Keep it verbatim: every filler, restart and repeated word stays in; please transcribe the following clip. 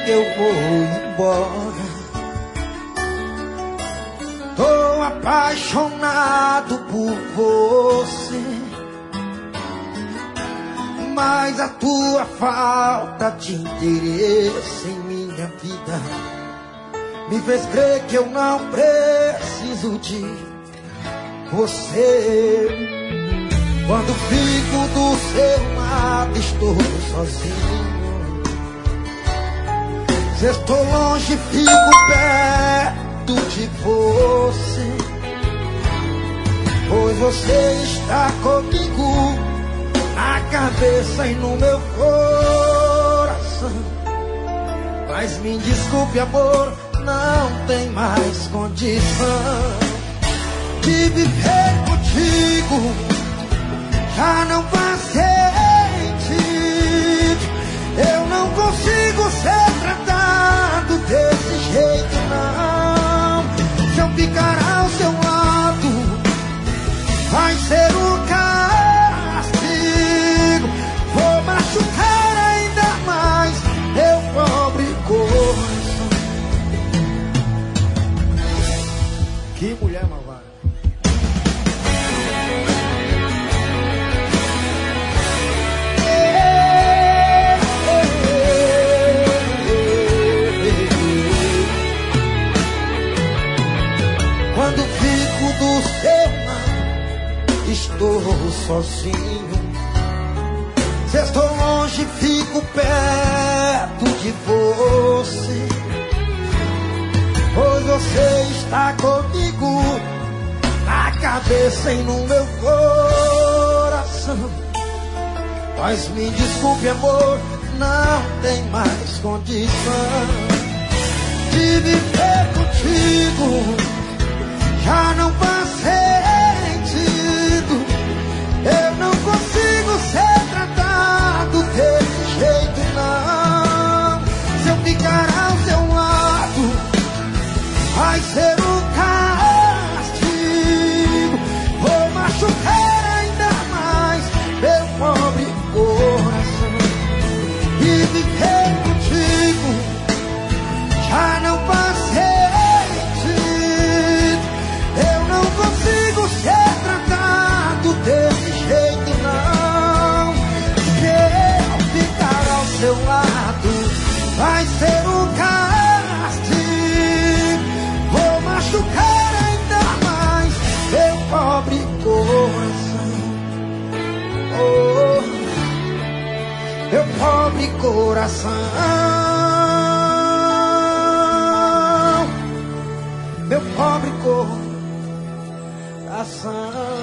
que eu vou embora. Tô apaixonado por você, mas a tua falta de interesse em minha vida me fez crer que eu não preciso de você. Quando fico do seu lado estou sozinho. Se estou longe fico perto de você, pois você está comigo na cabeça e no meu coração. Mas me desculpe, amor, não tem mais condição de viver contigo. Já não faz sentido. Eu não consigo ser tratado desse jeito, não. Se eu ficar ao seu lado, vai ser um castigo. Vou machucar ainda mais meu pobre coração. Que mulher malvada. Quando fico do seu lado, estou sozinho. Se estou longe, fico perto de você, pois você está comigo na cabeça e no meu coração. Mas me desculpe, amor, não tem mais condição de viver contigo. Já não faz sentido. Eu não consigo ser tratado desse jeito, não. Se eu ficar ao seu lado, vai ser um castigo. Vou machucar ainda mais meu pobre coração. E viver contigo já não faz sentido. Consigo ser tratado desse jeito, não. Se eu ficar ao seu lado, vai ser um castigo. Vou machucar ainda mais meu pobre coração. Oh, meu pobre coração. Meu pobre coração.